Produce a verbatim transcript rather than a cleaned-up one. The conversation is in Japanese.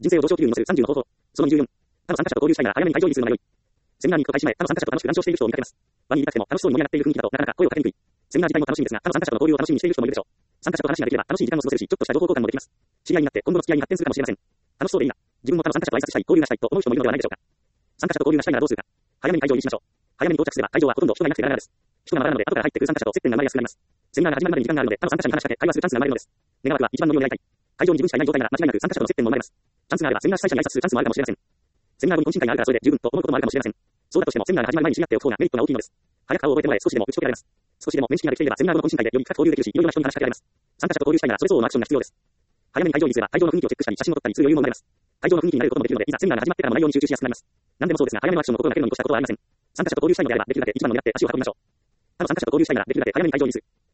人生を上昇気流に乗せるさんじゅうの方法。そのにじゅうよん。他の参加者と交流したいなら早めに会場入りするのが良い。セミナーに行く開始前、他の参加者と楽しく談笑している人を見かけます。場にいなくても楽しそうに盛り上がっている雰囲気だとなかなか声をかけにくい。セミナー自体も楽しいんですが、他の参加者との交流を楽しみにしている人もいるでしょう。参加者と話ができれば楽しい時間も過ごせるし、ちょっとした情報交換もできます。知り合いになって今後の付き合いに発展するかもしれません。楽しそうでいいな。自分も他の参加者と挨拶したい、交流がしたいと思う人もいるのではないでしょうか。参加者と交流がしたいならどうするか。早めに会場入りしましょう。早めに到着すれば会場はほとんど人がいなくてガラガラです。人がまだらので後から入ってくる参加者と接点が生まれやすくなります。セミナーが始まるまでに時間があるので、他の参加者に話しかけ会話するチャンスが生まれるのです。願わくは一番乗りを狙いたい。会場に自分しかいない状態なら間違いなく参加者との接点も生まれます。チャンスがあればセミナー主催者に挨拶するチャンスもあるかもしれません。セミナー後に懇親会があるからそれで十分と思うこともあるかもしれません。そうだとしてもセミナーが始まる前に知り合っておく方がメリットが大きいのです。早く顔を覚えてもらえ少しでも打ち解けられます。少しでも面識ができていればセミナー後の懇親会でより深く交流できるし、いろいろな人に話しかけられます。参加者と交流したいならそれ相応のアクションが必要です。早めに会場にすれば会場の雰囲気をチェックしたり写真を撮ったりする余裕も生まれます。会場の雰囲気になることもできるので、いざセミナーが始まってからも内容に集中しやすくなります。何でもそうですが、早めのアクションのことをだけのに越したことはありません。参加者と交流したいのであれば、できるだけ一番の狙って足を運びましょう。他の参加者と交流したいならできるだけ早めに会場にする。